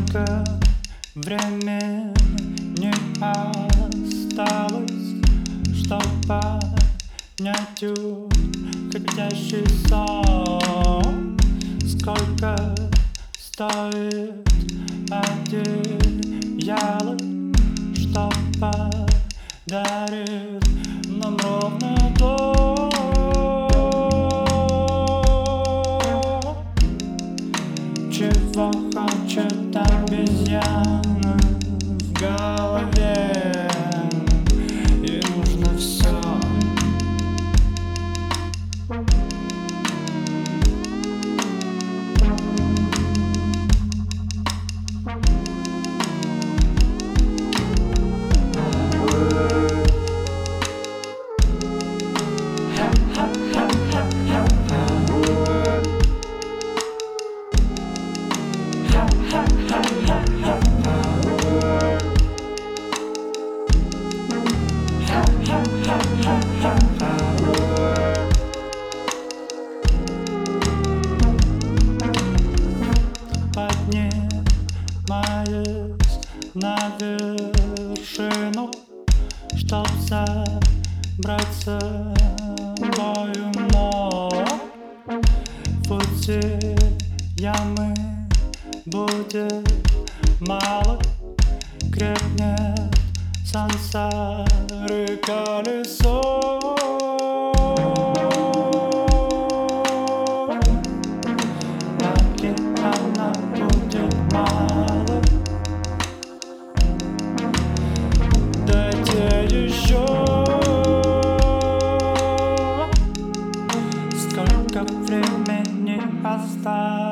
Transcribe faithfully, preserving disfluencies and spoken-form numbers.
Сколько времени осталось, чтоб поднять уходящий сон? Сколько стоит одеяло, что подарит нам ровно то, чего хочет обезьяна в голове. Ей нужно все. Поднимаясь на вершину, чтоб забрать с собою, но пути ямы будет мало, крепнет сансары колесо. Океана будет мало, дайте еще. Сколько времени осталось?